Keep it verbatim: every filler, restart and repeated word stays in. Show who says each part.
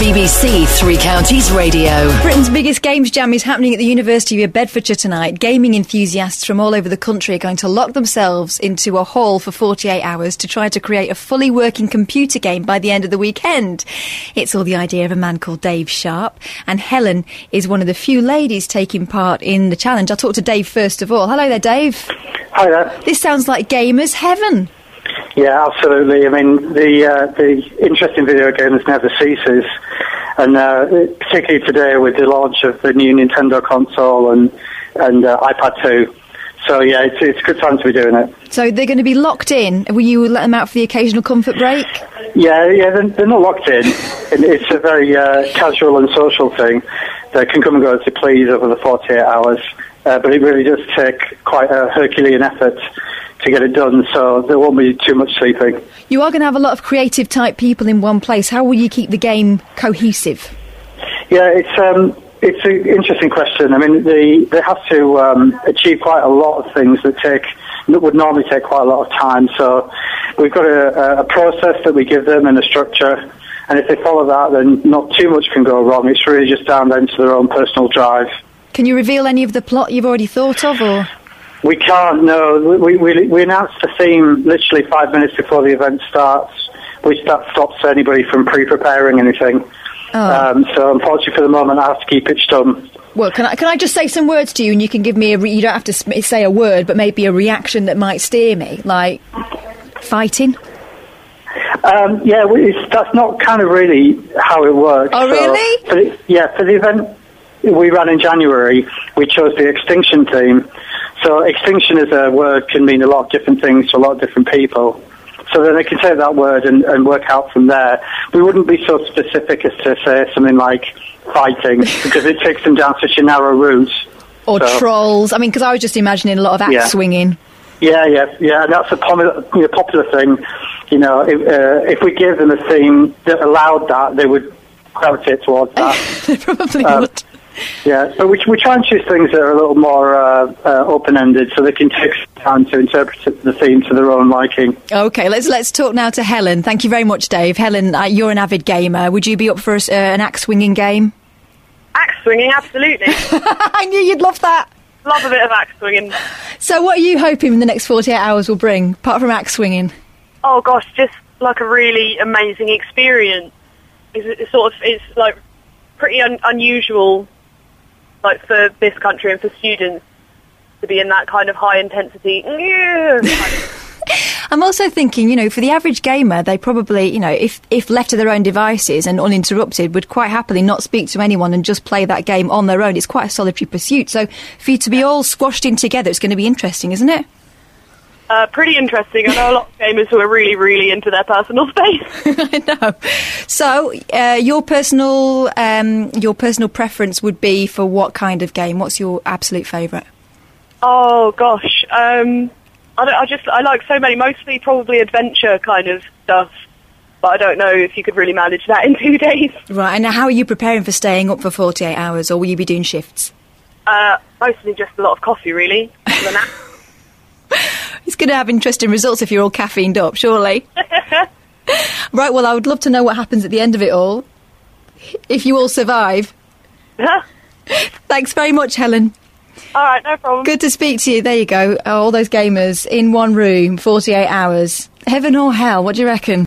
Speaker 1: B B C Three Counties Radio.
Speaker 2: Britain's biggest games jam is happening at the University of Bedfordshire tonight. Gaming enthusiasts from all over the country are going to lock themselves into a hall for forty-eight hours to try to create a fully working computer game by the end of the weekend. It's all the idea of a man called Dave Sharp, and Helen is one of the few ladies taking part in the challenge. I'll talk to Dave first of all. Hello there, Dave.
Speaker 3: Hi there.
Speaker 2: This sounds like gamers' heaven.
Speaker 3: Yeah, absolutely. I mean, the uh, the interest in video games never ceases, and uh, particularly today with the launch of the new Nintendo console and and uh, iPad two. So yeah, it's it's a good time to be doing it.
Speaker 2: So they're going to be locked in. Will you let them out for the occasional comfort break?
Speaker 3: Yeah, yeah, they're, they're not locked in. It's a very uh, casual and social thing. They can come and go as they please over the forty-eight hours, uh, but it really does take quite a Herculean effort to get it done, so there won't be too much sleeping.
Speaker 2: You are going to have a lot of creative type people in one place. How will you keep the game cohesive?
Speaker 3: Yeah, it's um, it's an interesting question. I mean, they they have to um, achieve quite a lot of things that take that would normally take quite a lot of time. So we've got a, a process that we give them and a structure, and if they follow that, then not too much can go wrong. It's really just down then to their own personal drive. Can
Speaker 2: you reveal any of the plot you've already thought of, or...?
Speaker 3: We can't, no. We, we we announced the theme literally five minutes before the event starts, which that stops anybody from pre-preparing anything. Oh. Um, so unfortunately for the moment I have to keep it stum.
Speaker 2: Well, can I can I just say some words to you and you can give me a... Re- you don't have to say a word, but maybe a reaction that might steer me, like fighting?
Speaker 3: Um, yeah, we, it's, that's not kind of really how it works.
Speaker 2: Oh,
Speaker 3: so
Speaker 2: really?
Speaker 3: For the, yeah, for the event we ran in January, we chose the extinction theme. So extinction as a word can mean a lot of different things to a lot of different people. So then they can take that word and, and work out from there. We wouldn't be so specific as to say something like fighting, because it takes them down such a narrow route.
Speaker 2: Or
Speaker 3: so,
Speaker 2: trolls. I mean, because I was just imagining a lot of axe
Speaker 3: yeah.
Speaker 2: swinging.
Speaker 3: Yeah, yeah, yeah, and that's a popular, you know, popular thing. You know, if, uh, if we gave them a theme that allowed that, they would gravitate towards that.
Speaker 2: They probably
Speaker 3: um,
Speaker 2: would.
Speaker 3: Yeah, but we, we try and choose things that are a little more uh, uh, open-ended, so they can take time to interpret the theme to their own liking.
Speaker 2: OK, let's let's talk now to Helen. Thank you very much, Dave. Helen, uh, you're an avid gamer. Would you be up for a, uh, an axe-swinging game?
Speaker 4: Axe-swinging, absolutely.
Speaker 2: I knew you'd love that.
Speaker 4: Love a bit of axe-swinging.
Speaker 2: So what are you hoping the next forty-eight hours will bring, apart from axe-swinging?
Speaker 4: Oh, gosh, just like a really amazing experience. It's, it's sort of, it's like pretty un- unusual... like for this country and for students to be in that kind of high intensity.
Speaker 2: I'm also thinking, you know, for the average gamer, they probably, you know, if, if left to their own devices and uninterrupted, would quite happily not speak to anyone and just play that game on their own. It's quite a solitary pursuit. So for you to be all squashed in together, it's going to be interesting, isn't it?
Speaker 4: Uh, pretty interesting. I know a lot of gamers who are really, really into their personal space.
Speaker 2: I know. So, uh, your personal, um, your personal preference would be for what kind of game? What's your absolute favourite?
Speaker 4: Oh gosh, um, I, don't, I just I like so many. Mostly probably adventure kind of stuff. But I don't know if you could really manage that in two days.
Speaker 2: Right. And how are you preparing for staying up for forty-eight hours, or will you be doing shifts?
Speaker 4: Uh, mostly just a lot of coffee, really.
Speaker 2: It's going to have interesting results if you're all caffeined up, surely. Right, well, I would love to know what happens at the end of it all, if you all survive. Thanks very much, Helen.
Speaker 4: All right, no problem.
Speaker 2: Good to speak to you. There you go. All those gamers in one room, forty-eight hours. Heaven or hell, what do you reckon?